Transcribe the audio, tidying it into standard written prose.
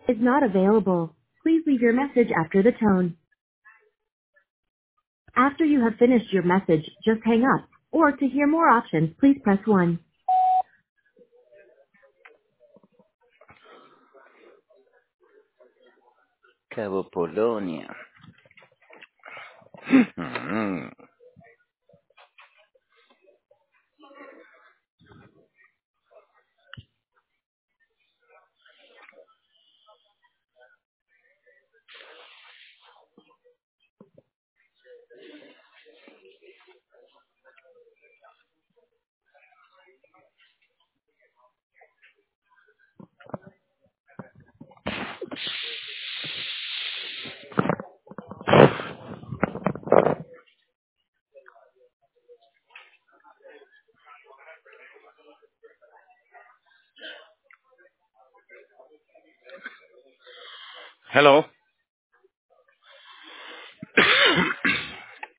is not available. Please leave your message after the tone. After you have finished your message, just hang up. Or to hear more options, please press 1. Cabo Polonia. Hello.